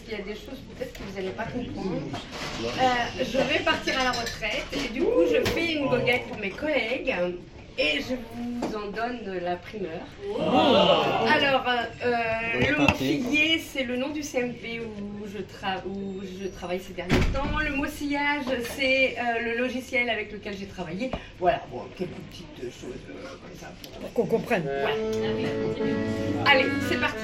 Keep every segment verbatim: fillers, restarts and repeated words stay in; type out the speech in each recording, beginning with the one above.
qu'il y a des choses peut-être que vous n'allez pas comprendre. Euh, je vais partir à la retraite et du coup je fais une goguette pour mes collègues et je vous en donne la primeur. Oh. Alors, euh, le mot figuier, c'est le nom du C M P où je, tra où je travaille ces derniers temps. Le mot sillage, c'est euh, le logiciel avec lequel j'ai travaillé. Voilà, bon, quelques petites choses euh, comme ça. Pour qu'on comprenne. Voilà. Allez, c'est parti.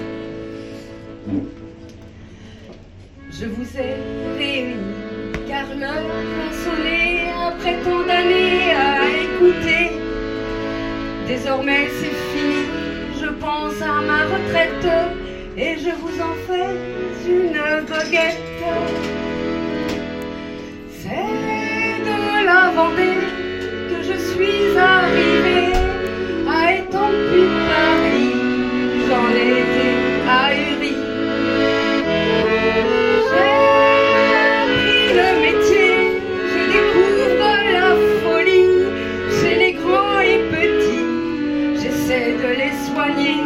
Je vous ai réunis car l'heure a sonné après tant d'années à écouter. Désormais c'est fini, je pense à ma retraite et je vous en fais une goguette. C'est de la Vendée que je suis arrivée à Étampes Paris, j'en ai été ahuri. J'ai pris le métier, je découvre la folie chez les grands et petits, j'essaie de les soigner.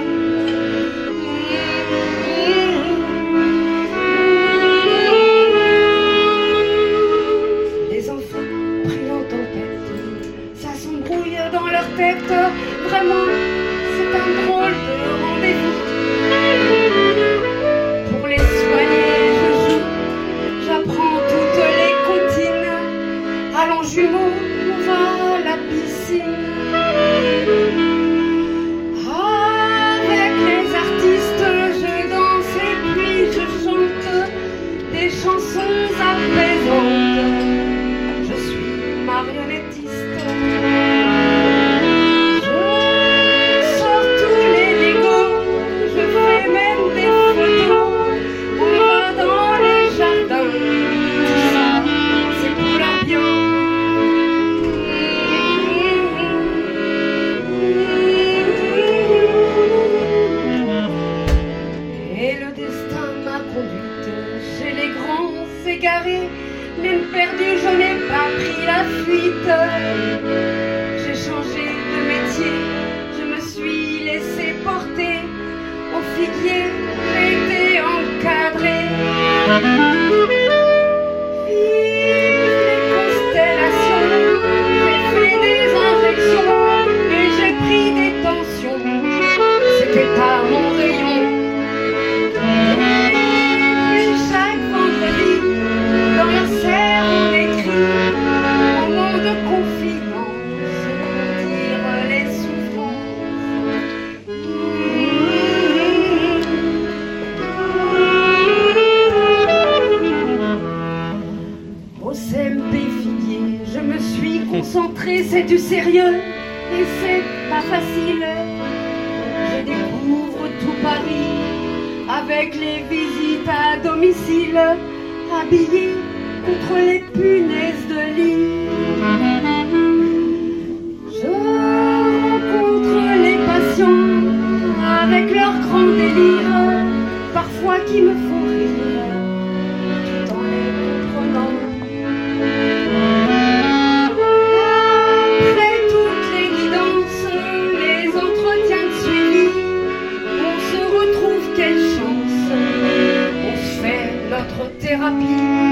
Les enfants pris en tempête, ça s'embrouille dans leur tête, vraiment c'est un drôle de rendez-vous. Pour les soigner je joue, j'apprends toutes les comptines, allons jumeaux, on va à la piscine. Avec les artistes je danse et puis je chante des chansons apaisantes. Je suis marionnettiste. Je sors tous les Legos, je fais même des photos. On va dans les jardins, tout ça c'est pour leur bien. Et le destin m'a conduite chez les grands égarés, même perdu, je n'ai pas pris la fuite. J'ai changé de métier, je me suis laissé porter au figuier, j'ai été encadré. Vive les constellations, j'ai fait des injections et j'ai pris des tensions, c'était pas mon rayon. Et chaque vendredi, dans la serre on écrit un mot de confidence pour dire les souffrances. Au C M P figuier, je me suis concentrée, c'est du sérieux et c'est pas facile. Je découvre tout Paris avec les visites à domicile, habillée contre les punaises de lit. Je rencontre les patients avec leurs grands délires, parfois qui me font rire, tout en les comprenant. Après toutes les guidances, les entretiens de suivi, on se retrouve, quelle chance, on fait notre thérapie.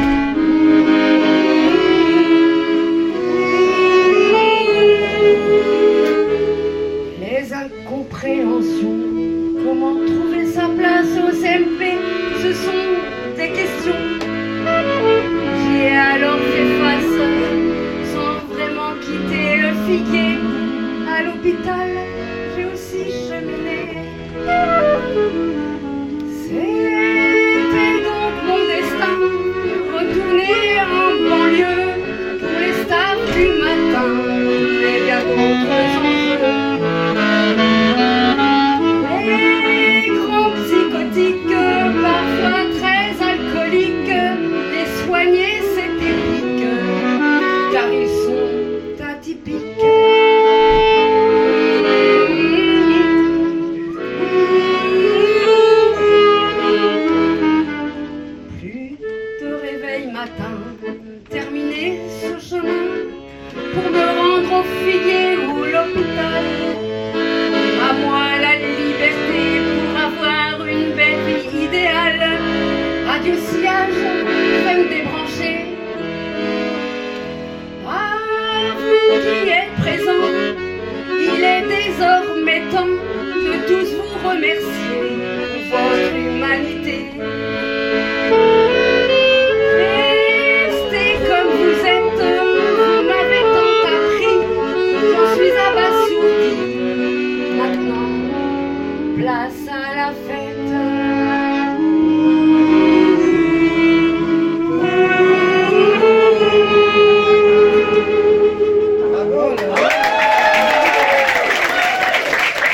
Les incompréhensions, comment trouver sa place au C M P, ce sont des questions. J'y ai alors fait face, sans vraiment quitter le figuier. À l'hôpital, j'ai aussi cheminé. C'était donc mon destin le sillage, je vais me débrancher. Ah, vous qui êtes présents, il est désormais temps de tous vous remercier.